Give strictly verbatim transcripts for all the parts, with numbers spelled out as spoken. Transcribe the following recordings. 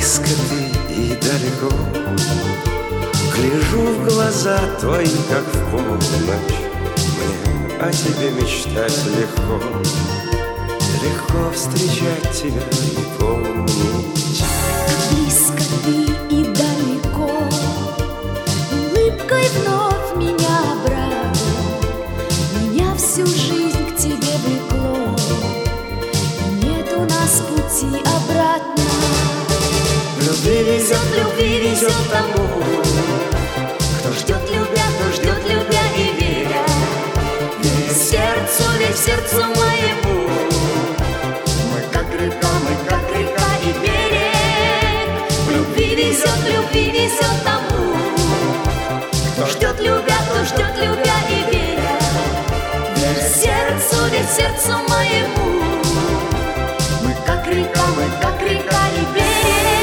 близко ты и далеко, гляжу в глаза твои, как в полночь. Мне о тебе мечтать легко, легко встречать тебя и помнить. Как близко ты и далеко, улыбкой вновь меня обрадуй. Меня всю жизнь к тебе влекло, и нет у нас пути обратно. Любви везет, любви везет тому, кто ждет любя, кто ждет любя и веря, веря сердцу, верь сердцу моему. Мы как река, мы как река и берег. Любви везет, любви везет тому, кто ждет любя, кто ждет любя и веря, верь сердцу, верь сердцу моему. Мы как река, мы как река и берег.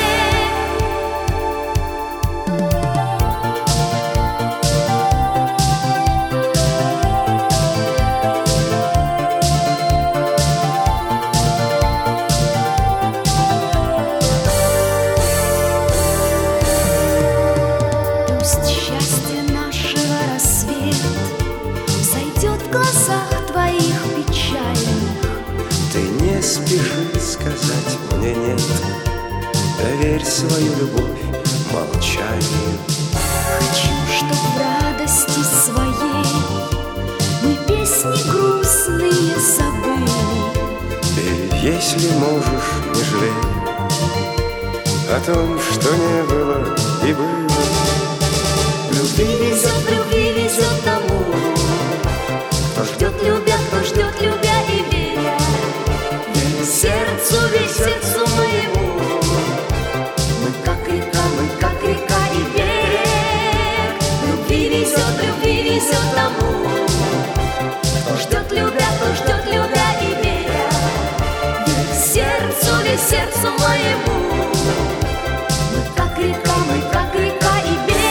спеши сказать мне нет, доверь свою любовь молчанию. Хочу, чтоб в радости своей мы песни грустные забыли. И если можешь, не жалей о том, что не было и было. Любви везет, любви везет тому, кто ждет любя, кто ждет любя и веря, веря сердцу, верь сердцу моему. Мы как река, мы как река и берег. Любви везет, любви везет тому, кто ждет любя, кто ждет любя и веря, веря сердцу, верь сердцу моему. Мы как река, мы как река и берег.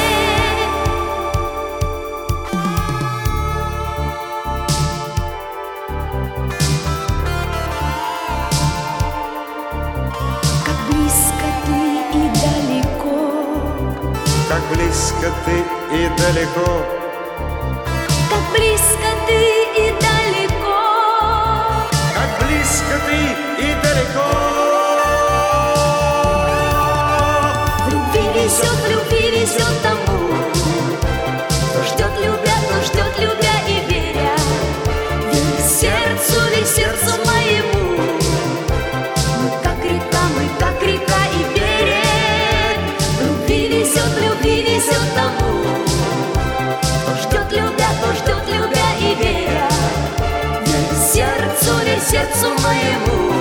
Как близко ты и далеко, как близко ты и далеко, как близко ты и далеко. Любви везет, любви везет тому, кто ждет любя, кто ждет любя и веря, веря сердцу, верь сердцу моему. Мы как река, мы как река и берег. Любви везет, любви везет тому, кто ждет любя, кто ждет любя и веря, верь сердцу, верь сердцу моему.